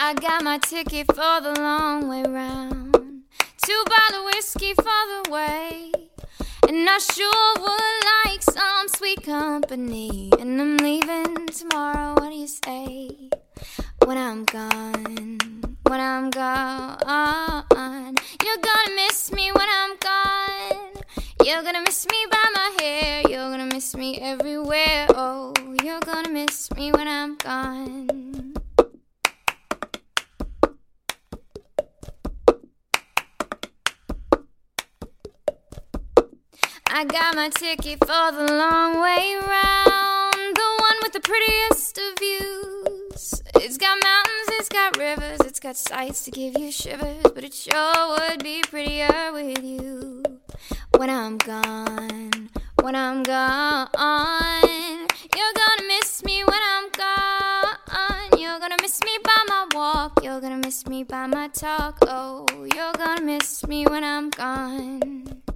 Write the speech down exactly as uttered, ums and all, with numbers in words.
I got my ticket for the long way round. Two bottle whiskey for the way. And I sure would like some sweet company. And I'm leaving tomorrow, what do you say? When I'm gone, when I'm gone, you're gonna miss me when I'm gone. You're gonna miss me by my hair. You're gonna miss me everywhere. Oh, you're gonna miss me when I'm gone. I got my ticket for the long way round, the one with the prettiest of views. It's got mountains, it's got rivers, it's got sights to give you shivers, but it sure would be prettier with you. When I'm gone, when I'm gone, you're gonna miss me when I'm gone. You're gonna miss me by my walk, you're gonna miss me by my talk. Oh, you're gonna miss me when I'm gone.